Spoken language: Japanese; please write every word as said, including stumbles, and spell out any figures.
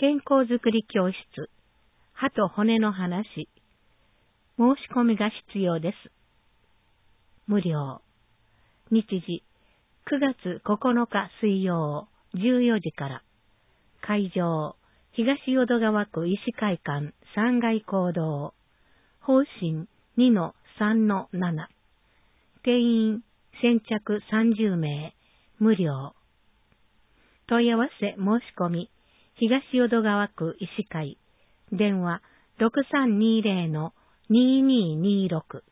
健康づくり教室、歯と骨の話、申し込みが必要です。無料。日時、くがつここのか水曜じゅうよじから。会場、東淀川区医師会館さんがい講堂。方針 にのさんのなな。定員先着さんじゅうめい。無料。問い合わせ申し込み、東淀川区医師会。電話ろくさんにゼロのにーにーにーろく。